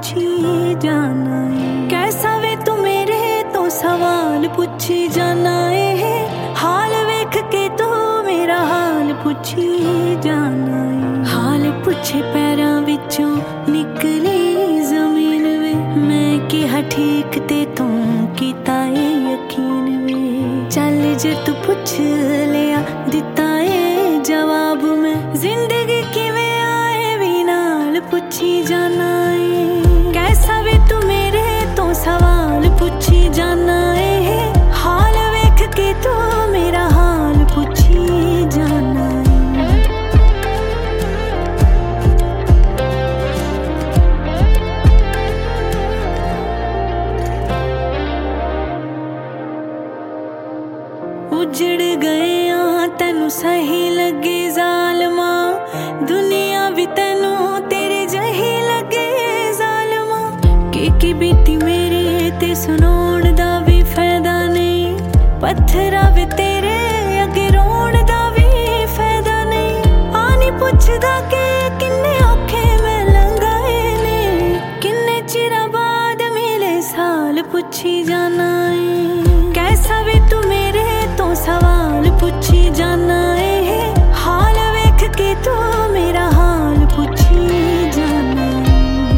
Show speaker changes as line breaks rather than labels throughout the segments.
पुछी जाना है। कैसा वे तू मेरे तो सवाल पुछी जाना है। हाल वेख के तू मेरा हाल पुछी जाना है। हाल पुछे पैरां विचों निकली जमीन वे, मैं कहा ठीक ते तू कीता है यकीन वे। चल जे तू पुछ लिया दिता है जवाब, मैं जिंदगी किवें आए भी नाल पुछी जाना है। कैसा वे तू मेरे तो सवाल पुछी जाना है। हाल वेख के तू मेरा हाल पुछी जाना है। उजड़ गए तेनू सही लगे जालमा, दुनिया भी तेनू तेरे जही लगे जालमा। की बीती मेरे ते सुनाउण दा भी फायदा नहीं, पत्थरा वे तेरे अगे रोण दा भी फायदा नहीं। आनी पुछदा के किन्ने औखे मैं लंघाए ने, किन्ने चिरा बाद मिले साल पुछी जाना है। कैसा वे तू मेरे तो सवाल पुछी जाना है। हाल वेख के तू मेरा हाल पुछी जाना है।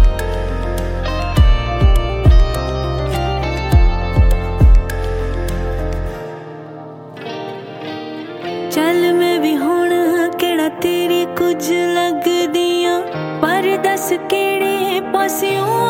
चल मैं भी हुण केड़ा तेरी कुछ लगदियां, पर दस केड़े पासियों